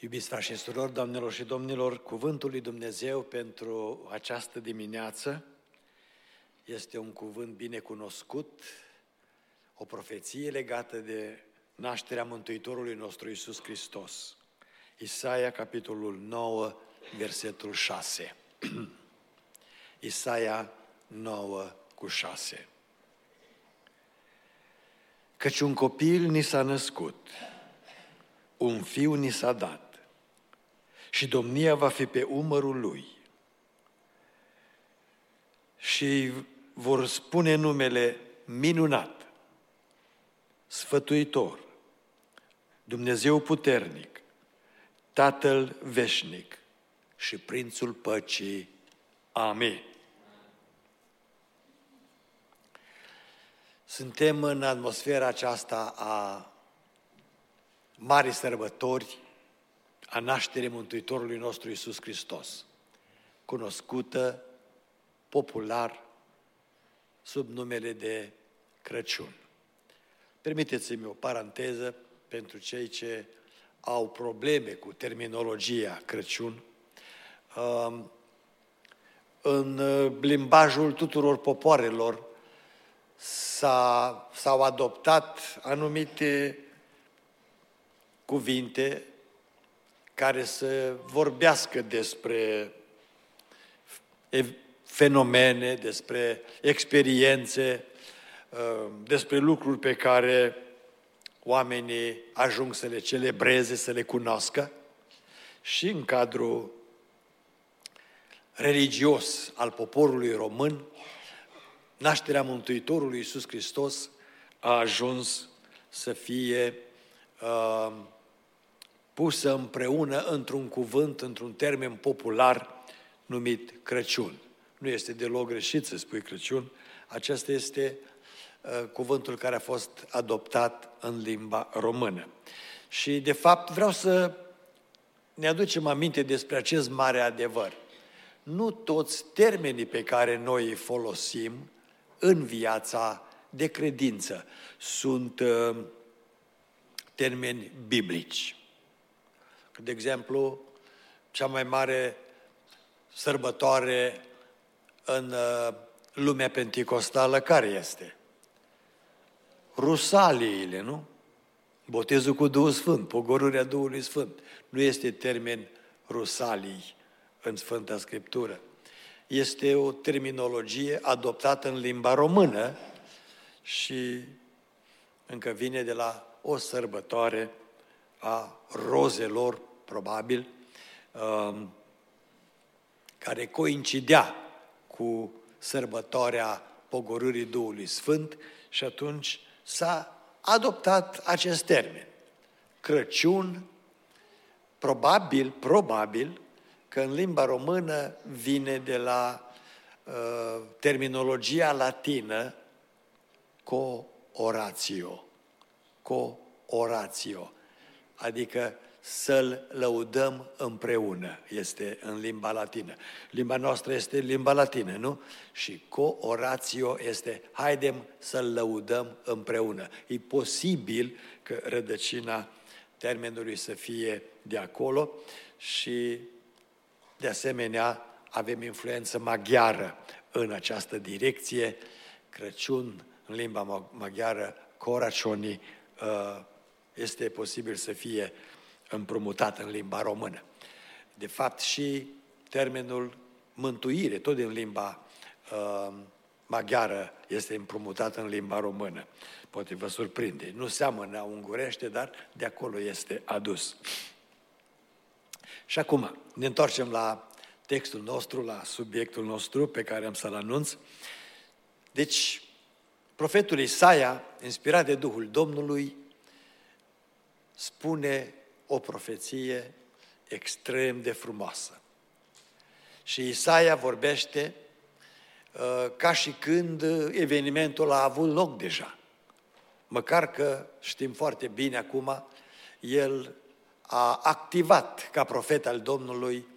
Iubiți frați și surori, doamnelor și domnilor, cuvântul lui Dumnezeu pentru această dimineață este un cuvânt bine cunoscut, o profeție legată de nașterea Mântuitorului nostru Iisus Hristos. Isaia, capitolul 9, versetul 6. Isaia 9:6. Căci un copil ni s-a născut, un fiu ni s-a dat și domnia va fi pe umărul lui. Și vor spune numele Minunat, Sfătuitor, Dumnezeu Puternic, Tatăl Veșnic și Prințul Păcii. Amin. Suntem în atmosfera aceasta a marii sărbători, a nașterii Mântuitorului nostru Iisus Hristos, cunoscută popular sub numele de Crăciun. Permiteți-mi o paranteză pentru cei ce au probleme cu terminologia Crăciun. În limbajul tuturor popoarelor s-au adoptat anumite cuvinte care să vorbească despre fenomene, despre experiențe, despre lucruri pe care oamenii ajung să le celebreze, să le cunoască. Și în cadrul religios al poporului român, nașterea Mântuitorului Iisus Hristos a ajuns să fie pusă împreună într-un cuvânt, într-un termen popular numit Crăciun. Nu este deloc greșit să spui Crăciun, acesta este cuvântul care a fost adoptat în limba română. Și, de fapt, vreau să ne aducem aminte despre acest mare adevăr. Nu toți termenii pe care noi îi folosim în viața de credință sunt termeni biblici. De exemplu, cea mai mare sărbătoare în lumea penticostală care este? Rusaliile, nu? Botezul cu Duhul Sfânt, pogorârea Duhului Sfânt. Nu este termen rusalii în Sfânta Scriptură. Este o terminologie adoptată în limba română și încă vine de la o sărbătoare a rozelor, probabil, care coincidea cu sărbătoarea pogorârii Duhului Sfânt și atunci s-a adoptat acest termen. Crăciun, probabil că în limba română vine de la terminologia latină co-oratio, adică să-L lăudăm împreună, este în limba latină. Limba noastră este limba latină, nu? Și co-oratio este haidem să-L lăudăm împreună. E posibil că rădăcina termenului să fie de acolo și, de asemenea, avem influență maghiară în această direcție. Crăciun, în limba maghiară, coracioni, este posibil să fie împrumutat în limba română. De fapt, și termenul mântuire, tot din limba maghiară, este împrumutat în limba română. Poate vă surprinde. Nu seamănă ungurește, dar de acolo este adus. Și acum, ne întoarcem la textul nostru, la subiectul nostru pe care am să-l anunț. Deci, profetul Isaia, inspirat de Duhul Domnului, spune o profeție extrem de frumoasă. Și Isaia vorbește ca și când evenimentul a avut loc deja. Măcar că știm foarte bine acum, el a activat ca profet al Domnului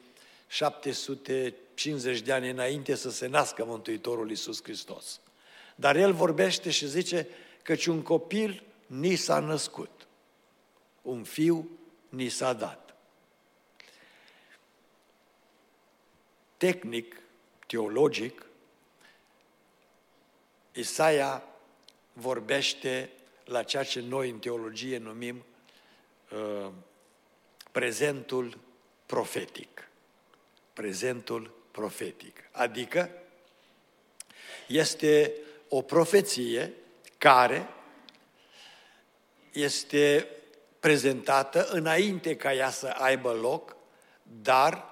750 de ani înainte să se nască Mântuitorul Iisus Hristos. Dar el vorbește și zice căci un copil ni s-a născut, un fiu ni s-a dat. tehnic, teologic, Isaia vorbește la ceea ce noi în teologie numim prezentul profetic. Prezentul profetic. Adică este o profeție care este prezentată înainte ca ea să aibă loc, dar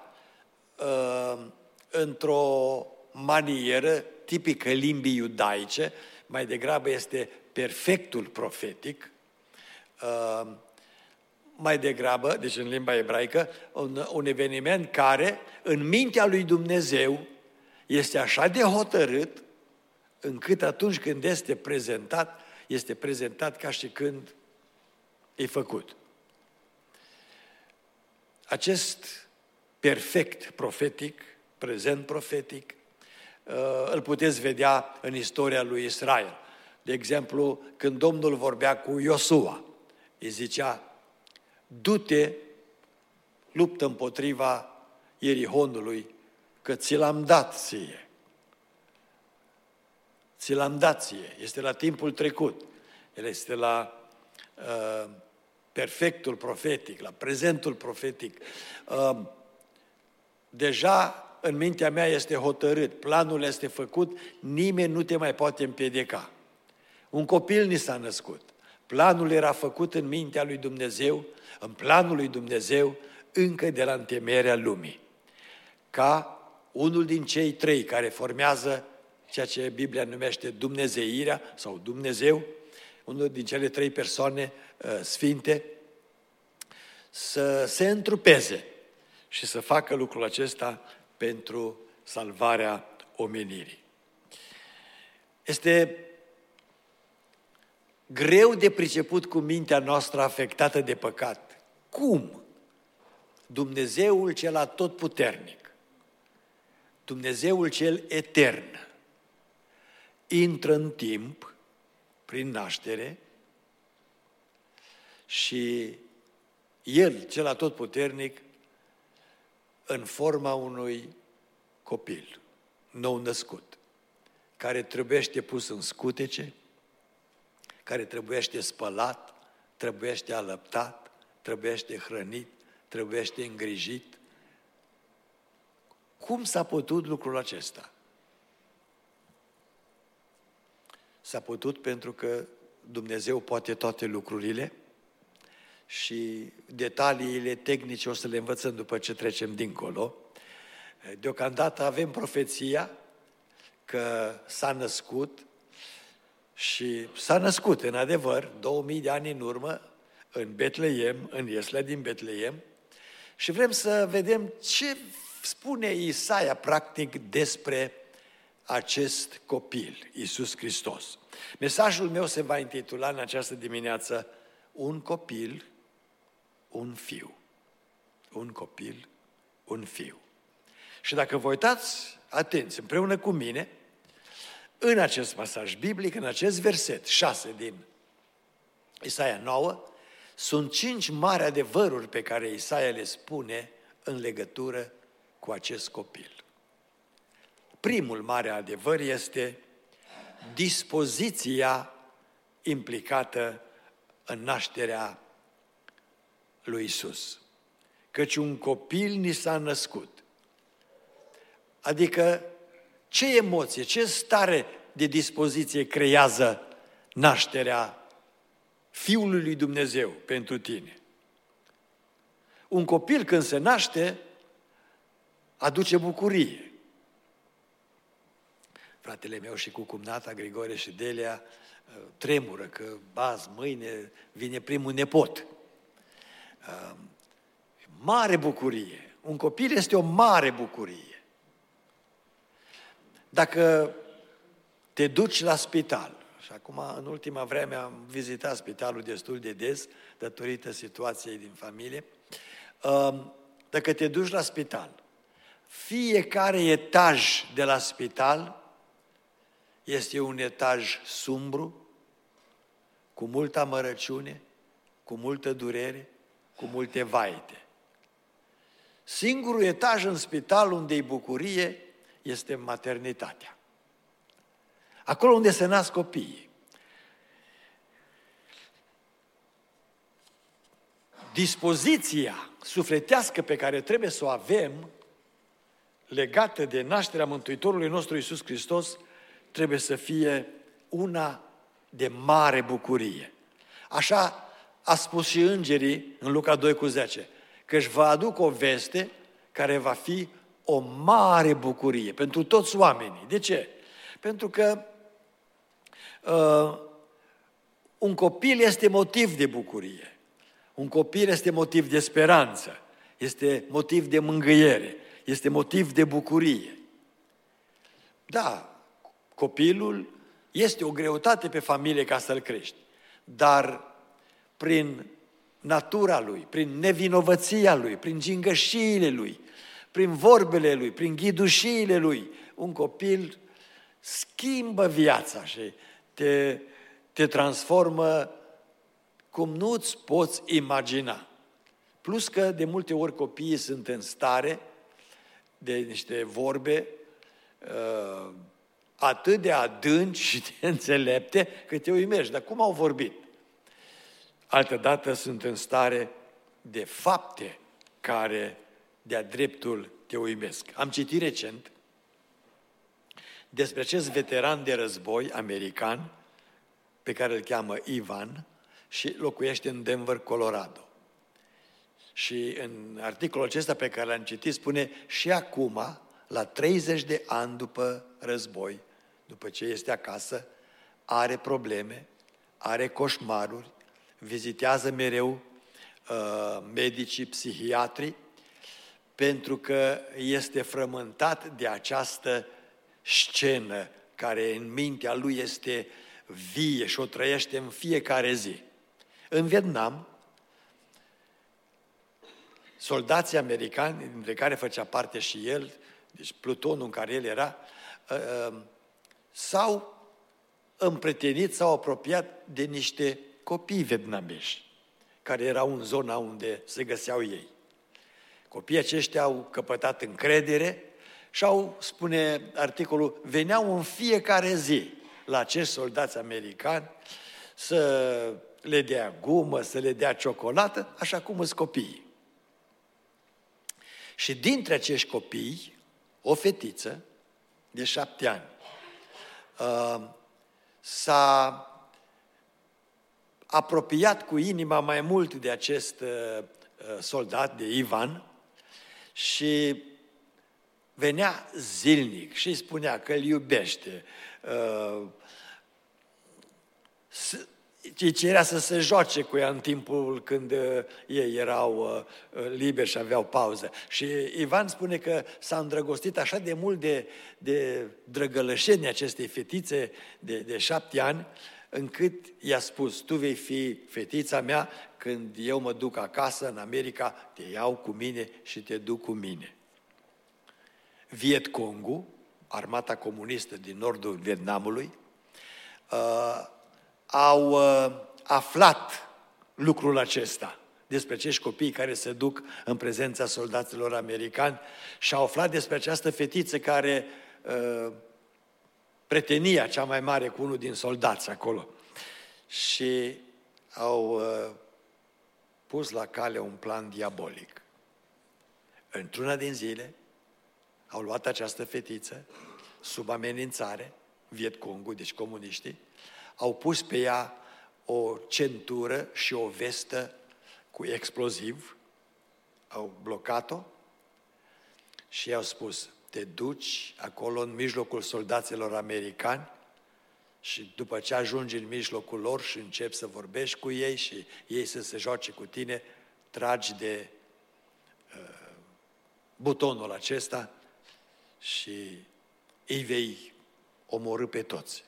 într-o manieră tipică limbii iudaice, mai degrabă este perfectul profetic, mai degrabă, deci în limba ebraică, un eveniment care în mintea lui Dumnezeu este așa de hotărât, încât atunci când este prezentat ca și când e făcut. Acest perfect profetic, prezent profetic, îl puteți vedea în istoria lui Israel. De exemplu, când Domnul vorbea cu Iosua, îi zicea: du-te, luptă împotriva Ierihonului, că ți l-am dat ție. Ți l-am dat ție. Este la timpul trecut. El este la perfectul profetic, la prezentul profetic. Deja în mintea mea este hotărât, planul este făcut, nimeni nu te mai poate împiedica. Un copil ni s-a născut. Planul era făcut în mintea lui Dumnezeu, în planul lui Dumnezeu, încă de la întemeierea lumii. Ca unul din cei trei care formează ceea ce Biblia numește dumnezeirea sau Dumnezeu, unul din cele trei persoane sfinte, să se întrupeze și să facă lucrul acesta pentru salvarea omenirii. Este greu de priceput cu mintea noastră afectată de păcat. Cum Dumnezeul cel atotputernic, Dumnezeul cel etern, intră în timp prin naștere și El, cel atotputernic, în forma unui copil nou născut, care trebuiește pus în scutece, care trebuiește spălat, trebuiește alăptat, trebuiește hrănit, trebuiește îngrijit. Cum s-a putut lucrul acesta? S-a putut pentru că Dumnezeu poate toate lucrurile și detaliile tehnice o să le învățăm după ce trecem dincolo. Deocamdată avem profeția că s-a născut și s-a născut, în adevăr, 2000 de ani în urmă, în Betleem, în Ieslea din Betleem, și vrem să vedem ce spune Isaia, practic, despre acest copil, Iisus Hristos. Mesajul meu se va intitula în această dimineață: Un copil, un fiu. Un copil, un fiu. Și dacă vă uitați atenți împreună cu mine, în acest pasaj biblic, în acest verset 6 din Isaia 9, sunt 5 mari adevăruri pe care Isaia le spune în legătură cu acest copil. Primul mare adevăr este dispoziția implicată în nașterea lui Iisus. Căci un copil ni s-a născut. Adică ce emoție, ce stare de dispoziție creează nașterea Fiului lui Dumnezeu pentru tine? Un copil când se naște aduce bucurie. Fratele meu și cu cumnata Grigore și Delia tremură că azi, mâine vine primul nepot. Mare bucurie. Un copil este o mare bucurie. Dacă te duci la spital, și acum în ultima vreme am vizitat spitalul destul de des, datorită situației din familie, dacă te duci la spital, fiecare etaj de la spital este un etaj sumbru, cu multă amărăciune, cu multă durere, cu multe vaite. Singurul etaj în spital unde e bucurie este maternitatea. Acolo unde se nasc copiii. Dispoziția sufletească pe care trebuie să o avem legată de nașterea Mântuitorului nostru Iisus Hristos trebuie să fie una de mare bucurie. Așa a spus și îngerii în Luca 2:10, că își vă aduc o veste care va fi o mare bucurie pentru toți oamenii. De ce? Pentru că un copil este motiv de bucurie. Un copil este motiv de speranță. Este motiv de mângâiere. Este motiv de bucurie. Da, copilul este o greutate pe familie ca să-l crești. Dar prin natura lui, prin nevinovăția lui, prin gingășiile lui, prin vorbele lui, prin ghidușiile lui, un copil schimbă viața și te transformă cum nu-ți poți imagina. Plus că de multe ori copiii sunt în stare de niște vorbe atât de adânci și de înțelepte că te uimești. Dar cum au vorbit? Altădată sunt în stare de fapte care de-a dreptul te uimesc. Am citit recent despre acest veteran de război american pe care îl cheamă Ivan și locuiește în Denver, Colorado. Și în articolul acesta pe care l-am citit spune și acum, la 30 de ani după război, după ce este acasă, are probleme, are coșmaruri, vizitează mereu medicii, psihiatri, pentru că este frământat de această scenă care în mintea lui este vie și o trăiește în fiecare zi. În Vietnam, soldații americani, dintre care făcea parte și el, deci plutonul în care el era, s-au împrietenit, s-au apropiat de niște copii vietnameși, care erau în zona unde se găseau ei. Copiii aceștia au căpătat încredere și spune articolul, veneau în fiecare zi la acești soldați americani să le dea gumă, să le dea ciocolată, așa cum sunt copiii. Și dintre acești copii, o fetiță de 7 ani s-a apropiat cu inima mai mult de acest soldat, de Ivan, și venea zilnic și îi spunea că îl iubește. Îi cerea să se joace cu ea în timpul când ei erau liberi și aveau pauză. Și Ivan spune că s-a îndrăgostit așa de mult de drăgălășenia acestei fetițe de 7 ani, încât i-a spus, tu vei fi fetița mea când eu mă duc acasă în America, te iau cu mine și te duc cu mine. Viet Congul, armata comunistă din nordul Vietnamului, au aflat lucrul acesta despre acești copii care se duc în prezența soldaților americani și au aflat despre această fetiță care pretenia cea mai mare cu unul din soldați acolo. Și au pus la cale un plan diabolic. Într-una din zile au luat această fetiță sub amenințare, Vietcongul, deci comuniștii, au pus pe ea o centură și o vestă cu exploziv, au blocat-o și i-au spus, te duci acolo în mijlocul soldaților americani și după ce ajungi în mijlocul lor și începi să vorbești cu ei și ei să se joace cu tine, tragi de butonul acesta și îi vei omorî pe toți.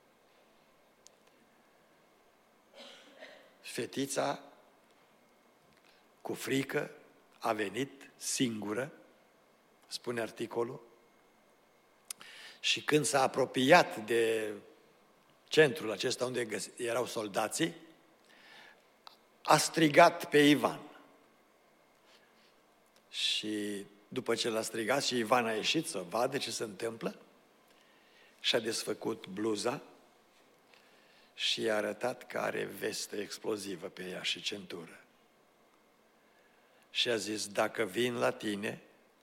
Fetița, cu frică, a venit singură, spune articolul, și când s-a apropiat de centrul acesta unde erau soldații, a strigat pe Ivan. Și Și după ce l-a strigat și Ivan a ieșit să vadă ce se întâmplă, și-a desfăcut bluza și i-a arătat că are veste explozivă pe ea și centură. Și a zis, dacă vin la tine,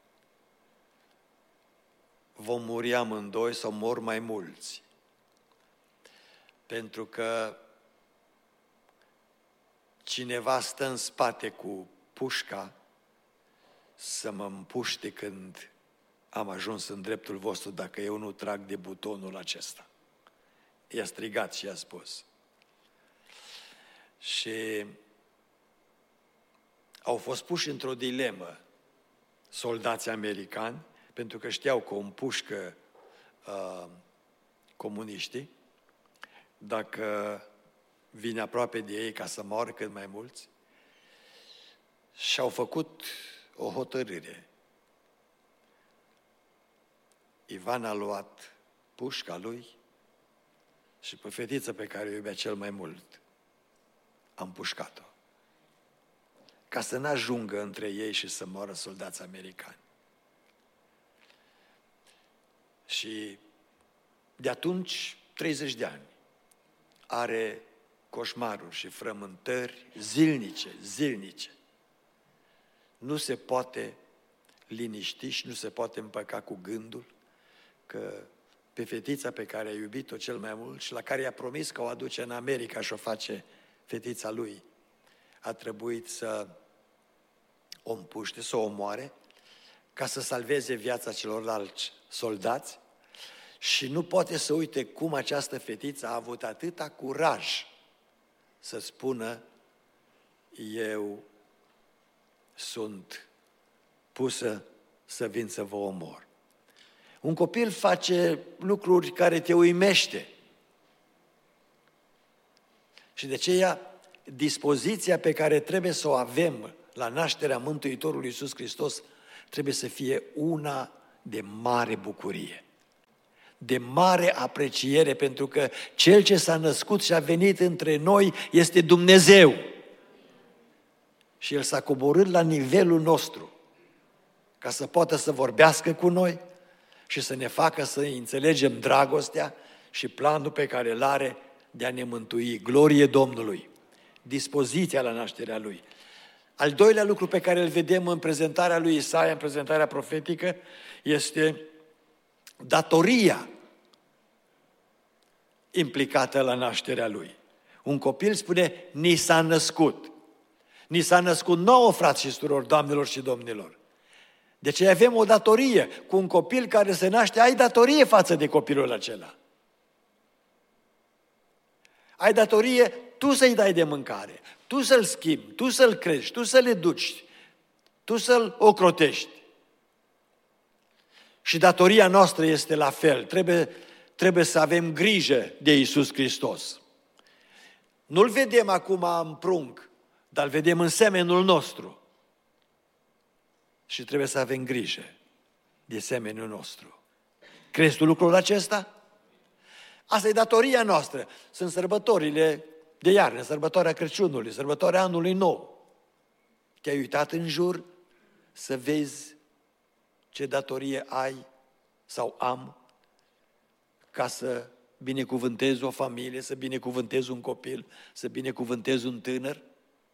vom muri amândoi sau mor mai mulți. Pentru că cineva stă în spate cu pușca să mă împuște când am ajuns în dreptul vostru dacă eu nu trag de butonul acesta. I-a strigat și i-a spus. Și au fost puși într-o dilemă soldații americani, pentru că știau că o împușcă comuniștii, dacă vine aproape de ei ca să moară cât mai mulți, și au făcut o hotărâre. Ivan a luat pușca lui și pe fetița pe care o iubea cel mai mult a împușcat-o, ca să n-ajungă între ei și să moară soldați americani. Și de atunci, 30 de ani, are coșmaruri și frământări zilnice. Nu se poate liniști și nu se poate împăca cu gândul că pe fetița pe care a iubit-o cel mai mult și la care i-a promis că o aduce în America și o face fetița lui, a trebuit să o împuște, să o omoare, ca să salveze viața celorlalți soldați, și nu poate să uite cum această fetiță a avut atâta curaj să spună, eu sunt pusă să vin să vă omor. Un copil face lucruri care te uimește. Și de aceea, dispoziția pe care trebuie să o avem la nașterea Mântuitorului Iisus Hristos trebuie să fie una de mare bucurie, de mare apreciere, pentru că Cel ce s-a născut și a venit între noi este Dumnezeu. Și El s-a coborât la nivelul nostru ca să poată să vorbească cu noi și să ne facă să înțelegem dragostea și planul pe care îl are de a ne mântui. Glorie Domnului! Dispoziția la nașterea Lui. Al doilea lucru pe care îl vedem în prezentarea lui Isaia, în prezentarea profetică, este datoria implicată la nașterea Lui. Un copil spune, ni s-a născut. Ni s-a născut nouă, frați și surori, doamnelor și domnilor. Deci avem o datorie. Cu un copil care se naște, ai datorie față de copilul acela. Ai datorie tu să-i dai de mâncare, tu să-l schimbi, tu să-l crești, tu să-l educi, tu să-l ocrotești. Și datoria noastră este la fel. Trebuie să avem grijă de Iisus Hristos. Nu-L vedem acum în prunc, dar îl vedem în semenul nostru. Și trebuie să avem grijă de semenul nostru. Crezi tu lucrul acesta? Asta e datoria noastră. Sunt sărbătorile de iarnă, sărbătoarea Crăciunului, sărbătoarea Anului Nou. Te-ai uitat în jur să vezi ce datorie ai sau am ca să binecuvântezi o familie, să binecuvântezi un copil, să binecuvântezi un tânăr,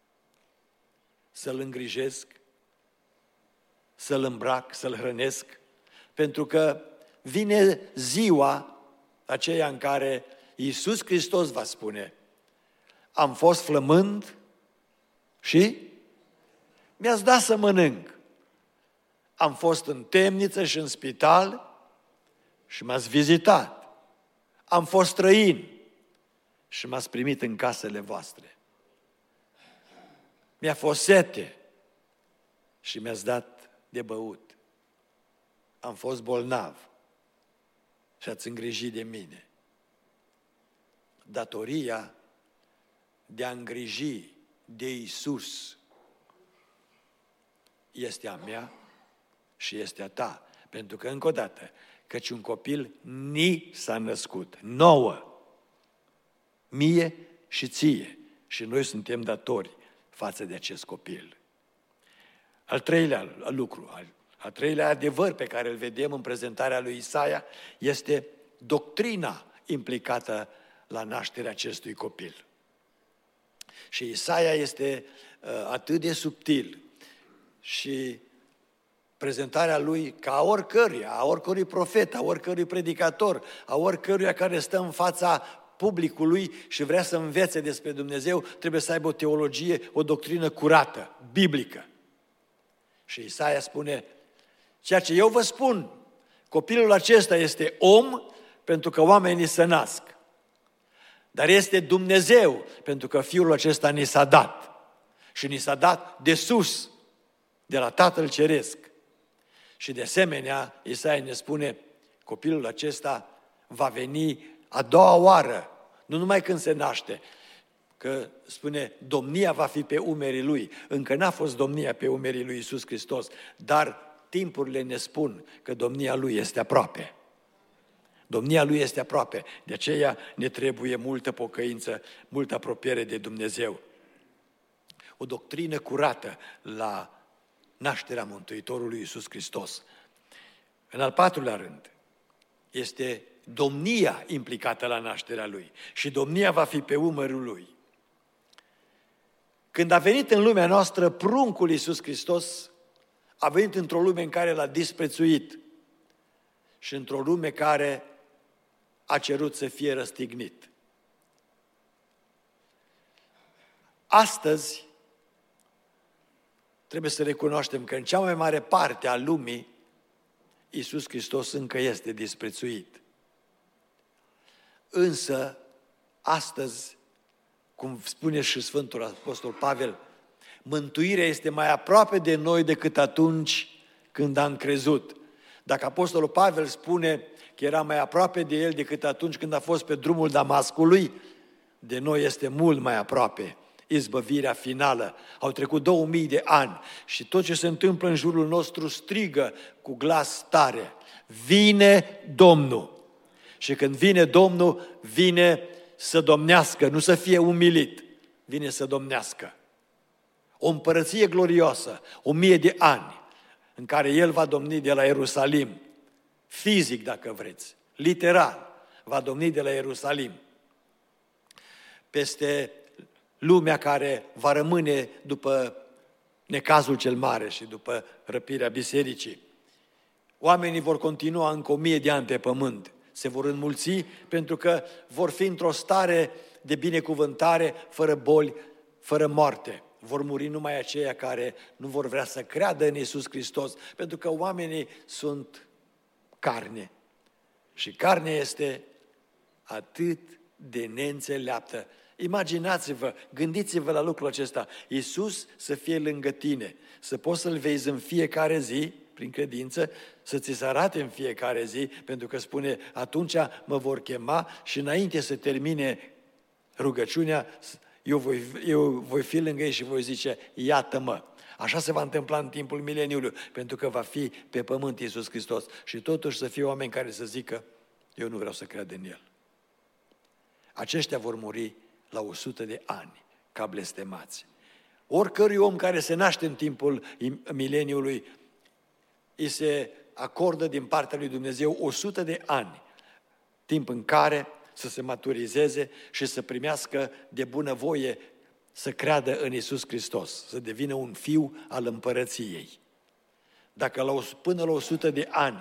să-l îngrijesc, să-l îmbrac, să-l hrănesc, pentru că vine ziua aceea în care Iisus Hristos va spune, am fost flămând și mi-ați dat să mănânc. Am fost în temniță și în spital și m-ați vizitat. Am fost străin și m-ați primit în casele voastre. Mi-a fost sete și mi-ați dat de băut. Am fost bolnav și ați îngrijit de mine. Datoria de a îngriji de Iisus este a mea și este a ta. Pentru că, încă o dată, căci un copil ni s-a născut, nouă, mie și ție. Și noi suntem datori față de acest copil. Al treilea lucru, al treilea adevăr pe care îl vedem în prezentarea lui Isaia este doctrina implicată la nașterea acestui copil. Și Isaia este atât de subtil și prezentarea lui ca a oricărui profet, a oricărui predicator, a oricăruia care stă în fața publicului și vrea să învețe despre Dumnezeu, trebuie să aibă o teologie, o doctrină curată, biblică. Și Isaia spune, ceea ce eu vă spun, copilul acesta este om pentru că oamenii se nasc. Dar este Dumnezeu pentru că Fiul acesta ni s-a dat. Și ni s-a dat de sus, de la Tatăl Ceresc. Și de asemenea, Isaia ne spune, copilul acesta va veni a doua oară, nu numai când se naște, că spune, domnia va fi pe umerii lui. Încă n-a fost domnia pe umerii lui Iisus Hristos, dar timpurile ne spun că domnia lui este aproape. Domnia lui este aproape, de aceea ne trebuie multă pocăință, multă apropiere de Dumnezeu. O doctrină curată la nașterea Mântuitorului Iisus Hristos. În al patrulea rând, este domnia implicată la nașterea Lui și domnia va fi pe umărul Lui. Când a venit în lumea noastră, pruncul Iisus Hristos a venit într-o lume în care l-a disprețuit și într-o lume care a cerut să fie răstignit. Astăzi, trebuie să recunoaștem că în cea mai mare parte a lumii, Iisus Hristos încă este disprețuit. Însă, astăzi, cum spune și Sfântul Apostol Pavel, mântuirea este mai aproape de noi decât atunci când am crezut. Dacă Apostolul Pavel spune că era mai aproape de el decât atunci când a fost pe drumul Damascului, de noi este mult mai aproape. Izbăvirea finală. Au trecut 2000 de ani și tot ce se întâmplă în jurul nostru strigă cu glas tare. Vine Domnul. Și când vine Domnul, vine să domnească, nu să fie umilit. Vine să domnească. O împărăție glorioasă, 1000 de ani, în care El va domni de la Ierusalim. Fizic, dacă vreți, literal, va domni de la Ierusalim. Peste lumea care va rămâne după necazul cel mare și după răpirea bisericii. Oamenii vor continua încă 1000 de ani pe pământ. Se vor înmulți pentru că vor fi într-o stare de binecuvântare, fără boli, fără moarte. Vor muri numai aceia care nu vor vrea să creadă în Iisus Hristos, pentru că oamenii sunt carne. Și carnea este atât de neînțeleaptă. Imaginați-vă, gândiți-vă la lucrul acesta. Iisus să fie lângă tine, să poți să-L vezi în fiecare zi, prin credință, să ți se arate în fiecare zi, pentru că spune, atunci mă vor chema și înainte să termine rugăciunea, eu voi fi lângă ei și voi zice, iată-mă. Așa se va întâmpla în timpul mileniului, pentru că va fi pe pământ Iisus Hristos. Și totuși să fie oameni care să zică, eu nu vreau să cred în El. Aceștia vor muri la 100 de ani, ca blestemați. Oricărui om care se naște în timpul mileniului, îi se acordă din partea lui Dumnezeu 100 de ani, timp în care să se maturizeze și să primească de bunăvoie să creadă în Iisus Hristos, să devină un fiu al împărăției. Dacă până la 100 de ani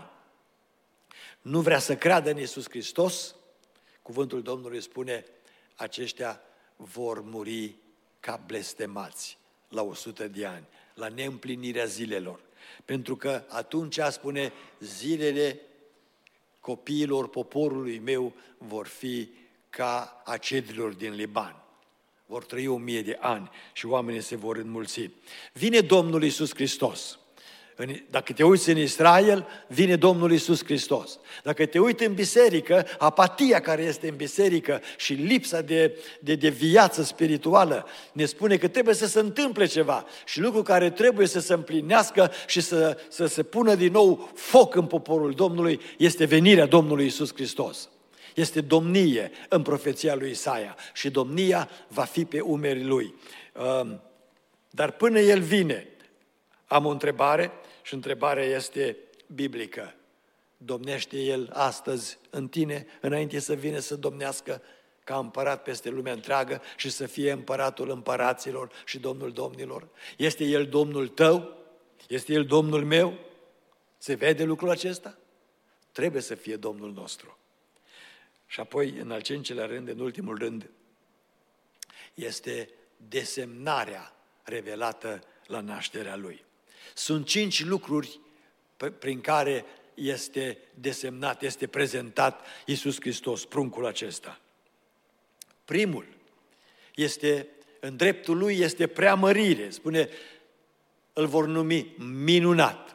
nu vrea să creadă în Iisus Hristos, cuvântul Domnului spune, aceștia vor muri ca blestemați la 100 de ani, la neîmplinirea zilelor. Pentru că atunci, spune, zilele copiilor poporului meu vor fi ca a cedrilor din Liban. Vor trăi 1000 de ani și oamenii se vor înmulți. Vine Domnul Iisus Hristos. Dacă te uiți în Israel, vine Domnul Iisus Hristos. Dacă te uiți în biserică, apatia care este în biserică și lipsa de viață spirituală ne spune că trebuie să se întâmple ceva. Și lucru care trebuie să se împlinească și să se pună din nou foc în poporul Domnului este venirea Domnului Iisus Hristos. Este domnie în profeția lui Isaia și domnia va fi pe umerii lui. Dar până El vine, Am o întrebare și întrebarea este biblică. Domnește El astăzi în tine, înainte să vină să domnească ca împărat peste lumea întreagă și să fie împăratul împăraților și Domnul domnilor? Este El Domnul tău? Este El Domnul meu? Se vede lucrul acesta? Trebuie să fie Domnul nostru. Și apoi, în al cincelea rând, în ultimul rând, este desemnarea revelată la nașterea Lui. Sunt 5 lucruri prin care este desemnat, este prezentat Iisus Hristos, pruncul acesta. Primul este, în dreptul Lui, este preamărire. Spune, îl vor numi minunat.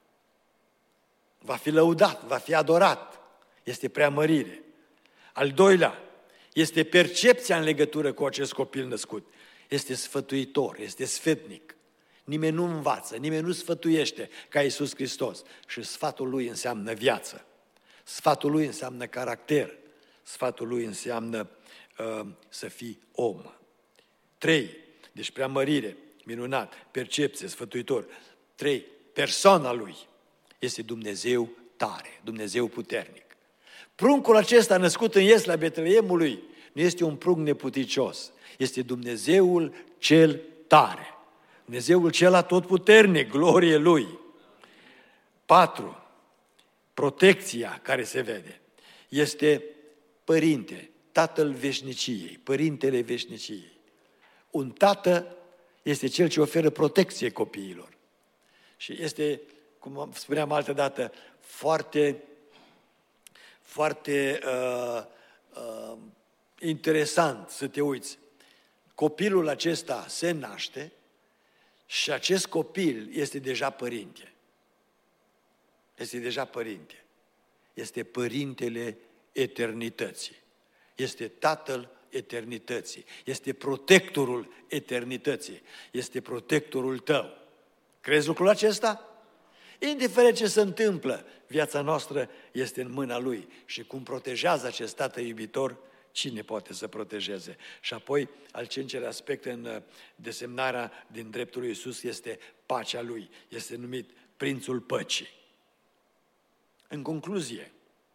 Va fi lăudat, va fi adorat. Este preamărire. Al doilea, este percepția în legătură cu acest copil născut. Este sfătuitor, este sfetnic. Nimeni nu învață, nimeni nu sfătuiește ca Iisus Hristos. Și sfatul Lui înseamnă viață. Sfatul Lui înseamnă caracter. Sfatul Lui înseamnă să fii om. 3. Deci preamărire, minunat, percepție, sfătuitor. 3. Persoana Lui este Dumnezeu tare, Dumnezeu puternic. Pruncul acesta născut în Iesla Betleemului nu este un prunc neputicios, este Dumnezeul cel tare, Dumnezeul cel atotputernic, glorie Lui. 4. Protecția care se vede este Părinte, Tatăl veșniciei, Părintele veșniciei. Un tată este cel ce oferă protecție copiilor. Și este, cum spuneam altă dată, foarte interesant să te uiți. Copilul acesta se naște și acest copil este deja părinte. Este deja părinte. Este părintele eternității. Este tatăl eternității. Este protectorul eternității. Este protectorul tău. Crezi lucrul acesta? Indiferent ce se întâmplă, viața noastră este în mâna Lui. Și cum protejează acest Tată iubitor, cine poate să protejeze? Și apoi, al 5-lea aspect în desemnarea din dreptul lui Iisus este pacea Lui. Este numit Prințul Păcii. În concluzie,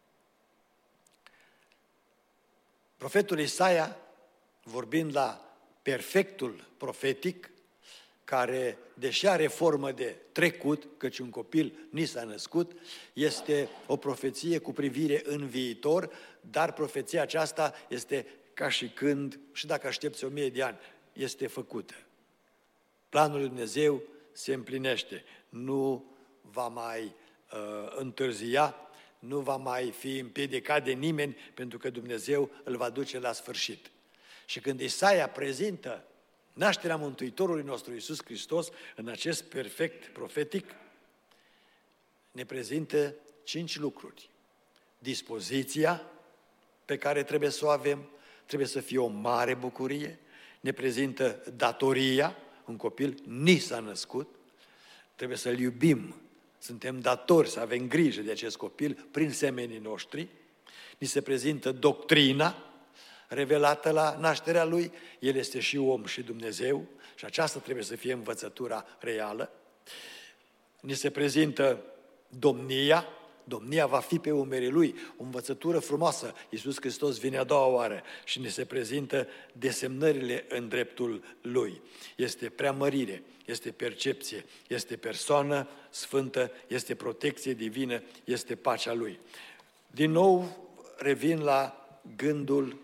profetul Isaia, vorbind la perfectul profetic, care, deși are formă de trecut, căci un copil ni s-a născut, este o profeție cu privire în viitor, dar profeția aceasta este ca și când, și dacă aștepți 1000 de ani, este făcută. Planul lui Dumnezeu se împlinește, nu va mai întârzia, nu va mai fi împiedicat de nimeni, pentru că Dumnezeu îl va duce la sfârșit. Și când Isaia prezintă nașterea Mântuitorului nostru Iisus Hristos în acest perfect profetic, ne prezintă 5 lucruri. Dispoziția pe care trebuie să o avem, trebuie să fie o mare bucurie, ne prezintă datoria, un copil ni s-a născut, trebuie să-l iubim, suntem datori să avem grijă de acest copil prin semenii noștri, ni se prezintă doctrina revelată la nașterea Lui, El este și om și Dumnezeu și aceasta trebuie să fie învățătura reală. Ni se prezintă domnia, domnia va fi pe umerii Lui, o învățătură frumoasă. Iisus Hristos vine a doua oară și ni se prezintă desemnările în dreptul Lui. Este preamărire, este percepție, este persoană sfântă, este protecție divină, este pacea Lui. Din nou revin la gândul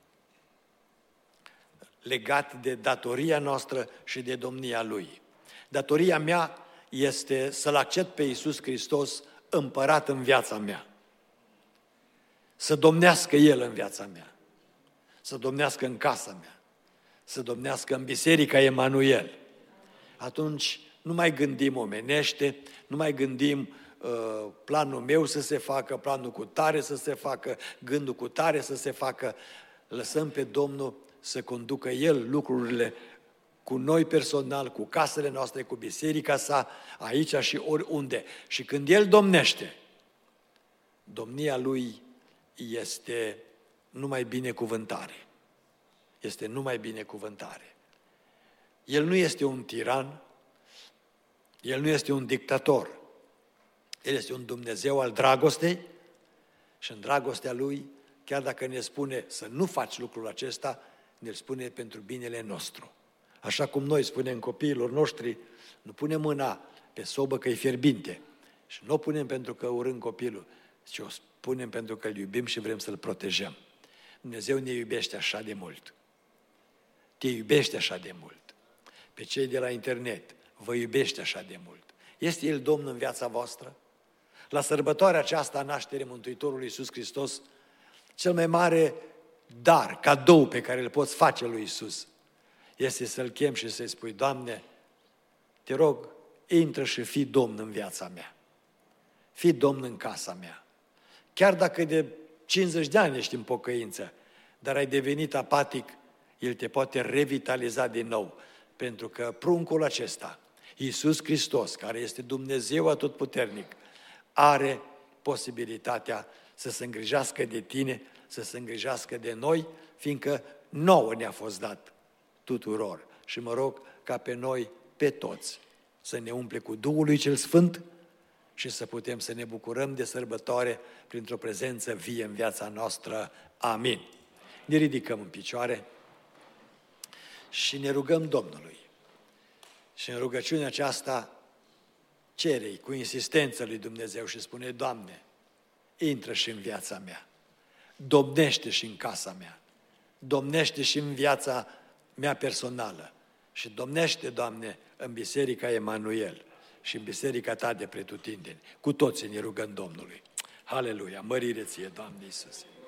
legat de datoria noastră și de domnia Lui. Datoria mea este să-L accept pe Iisus Hristos împărat în viața mea. Să domnească El în viața mea. Să domnească în casa mea. Să domnească în Biserica Emanuel. Atunci nu mai gândim omenește, nu mai gândim planul meu să se facă, planul cu tare să se facă, gândul cu tare să se facă. Lăsăm pe Domnul să conducă El lucrurile cu noi personal, cu casele noastre, cu biserica sa, aici și oriunde. Și când El domnește, domnia Lui este numai binecuvântare. Este numai binecuvântare. El nu este un tiran, El nu este un dictator. El este un Dumnezeu al dragostei și în dragostea Lui, chiar dacă ne spune să nu faci lucrul acesta, ne-l spune pentru binele nostru. Așa cum noi spunem copiilor noștri, nu punem mâna pe sobă că e fierbinte și nu o punem pentru că urâm copilul, ci o punem pentru că îl iubim și vrem să-l protejăm. Dumnezeu ne iubește așa de mult. Te iubește așa de mult. Pe cei de la internet vă iubește așa de mult. Este El Domn în viața voastră? La sărbătoarea aceasta a nașterii Mântuitorului Iisus Hristos, cel mai mare dar, cadou pe care îl poți face lui Iisus, este să-L chem și să-i spui, Doamne, te rog, intră și fii Domn în viața mea. Fii Domn în casa mea. Chiar dacă de 50 de ani ești în pocăință, dar ai devenit apatic, El te poate revitaliza din nou. Pentru că pruncul acesta, Iisus Hristos, care este Dumnezeu atotputernic, are posibilitatea să se îngrijească de tine, să se îngrijească de noi, fiindcă nouă ne-a fost dat tuturor. Și mă rog ca pe noi, pe toți, să ne umple cu Duhul lui cel Sfânt și să putem să ne bucurăm de sărbătoare printr-o prezență vie în viața noastră. Amin. Ne ridicăm în picioare și ne rugăm Domnului. Și în rugăciunea aceasta cere-i cu insistență lui Dumnezeu și spune, Doamne, intră și în viața mea, domnește și în casa mea, domnește și în viața mea personală și domnește, Doamne, în Biserica Emanuel și în Biserica Ta de pretutindeni. Cu toții ne rugăm Domnului. Haleluia! Mărire Ție, Doamne Iisuse!